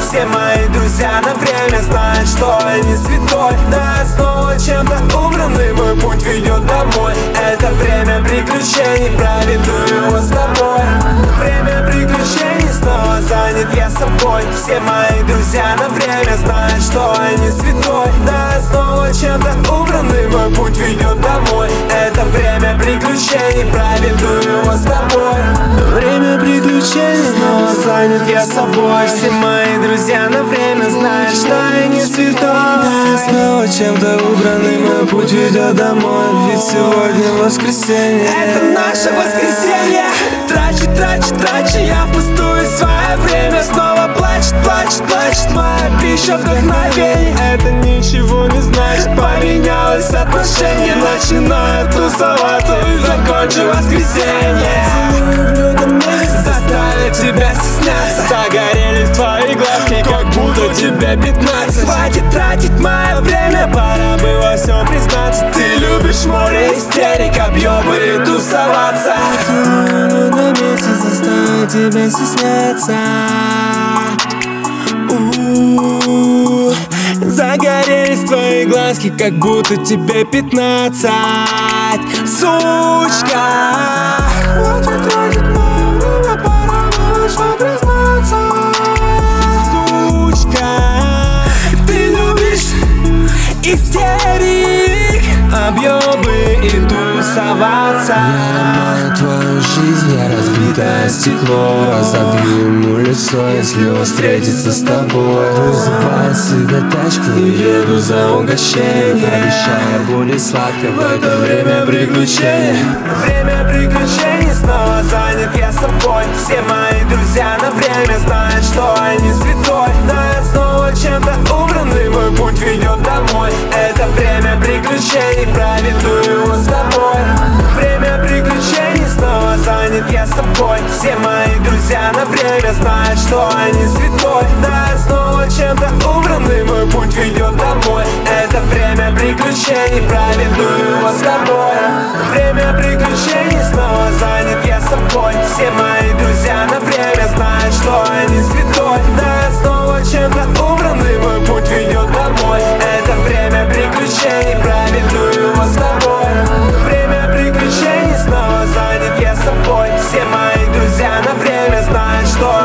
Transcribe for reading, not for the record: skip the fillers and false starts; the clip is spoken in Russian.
Все мои друзья на время знают, что я не святой. Да, снова чем-то убранный мой путь ведет домой. Это время приключений, проведу его с тобой. Время приключений, снова занят я собой. Все мои друзья на время знают, что я не святой. Да, снова чем-то убранный мой путь ведет домой. Это время приключений, проведу его с тобой. Время приключений, снова занят я собой. Все мои друзья на время знают, что я не святой. Да, снова чем-то убранный мой путь ведет домой. Ведь сегодня воскресенье. Это наше воскресенье. Трачу я впустую свое время. Снова плачет моя пища вдохновение. Это ничего не значит, поменялось отношение. Начинаю тусоваться и закончу воскресенье. Заставит тебя стесняться. Загорелись твои глазки, как будто тебе 15. Хватит тратить мое время, пора бы во всем признаться. Ты любишь море истерик, объемы и тусоваться. На месте заставит тебя стесняться. Загорелись твои глазки, как будто тебе 15. Сучка, хватит тратить мое время, пора бы во всем признаться. Сучка, ты любишь истерик, объемы и тусоваться. Я ломаю твою жизнь, я разбитое стекло. Разобью ему лицо, если он встретится с тобой. Вызываю себе тачку и еду за угощением. Обещаю, будет сладко в это время приключений. Время приключений, снова занят я собой. Все мои друзья на время знают, что я не святой. Да, снова чем-то убранный мой путь ведет домой. Это время приключений, проведу его с тобой. Время приключений, снова занят я собой. Все мои друзья на время знают, что я не святой. Да, снова чем-то убранный мой путь ведет домой. Это время приключений, проведу его с тобой. Время приключений, снова занят я собой. Все мои друзья на время знают, что я не святой. Да, снова чем-то убранный мой путь ведет домой. Это время приключений, проведу его с тобой. Время приключений, снова занят я собой. Все мои друзья на время знают, что